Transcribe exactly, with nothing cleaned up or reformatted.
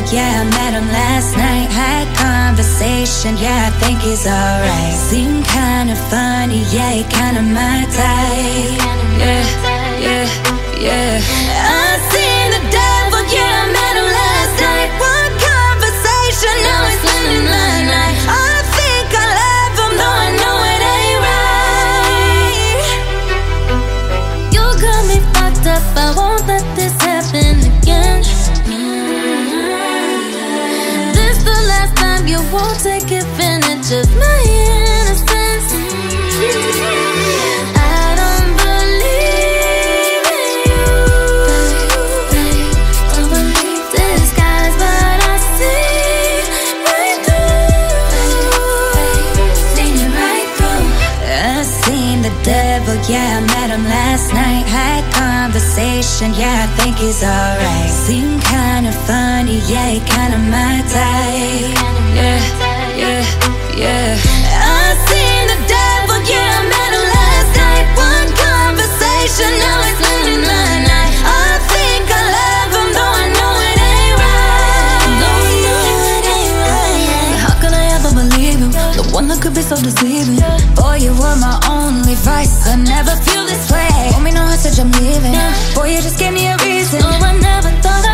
yeah, I met him last night. Had conversation, yeah, I think he's alright. Seemed kinda funny, yeah, he kinda my type. Yeah, yeah, yeah. I seen the devil, yeah, I met him last night. One conversation, now he's spending my night. I think I love him, though I know it ain't right. You got me fucked up, I won't let this happen again. You won't take advantage of my innocence. I don't believe in you. Don't believe disguise, but I see right through. Seen it right through. I seen the devil, yeah, I met him last night. Had conversation, yeah, I think he's alright. Seemed kinda funny, yeah, he kinda my type. Yeah, yeah, yeah. I seen the devil, yeah, I met him last night. One conversation, now he's spending my night. I think I love him, though I know it ain't right. Though I know it ain't right. How could I ever believe him? The one that could be so deceiving. Boy, you were my only vice. I never feel this way. Told me no, I said I'm leaving. Boy, you just gave me a reason. Oh, I never thought